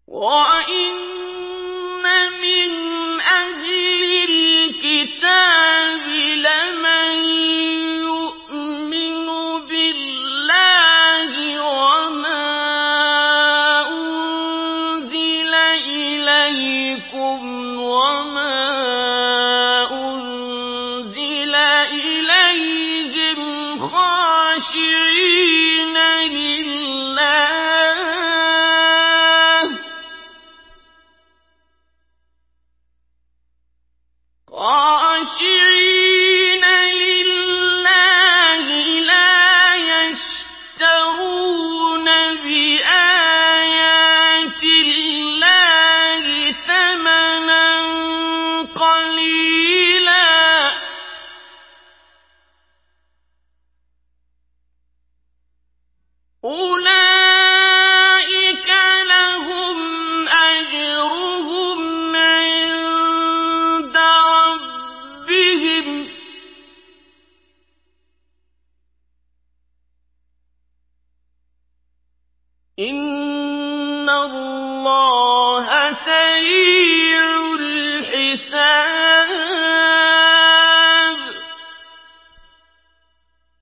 وَإِنَّ مِنْ أَهْلِ الْكِتَابِ لَمَن يُؤْمِنُ بِاللَّهِ وَمَا أُنزِلَ إِلَيْكُمْ وَمَا أُنزِلَ إِلَيْهِمْ خَاشِعِينَ لِلَّهِ لَا يَشْتَرُونَ بِآيَاتِ اللَّهِ ثَمَنًا قَلِيلًا ۗ أُولَٰئِكَ لَهُمْ أَجْرُهُمْ عِندَ رَبِّهِمْ ۗ إِنَّ اللَّهَ سَرِيعُ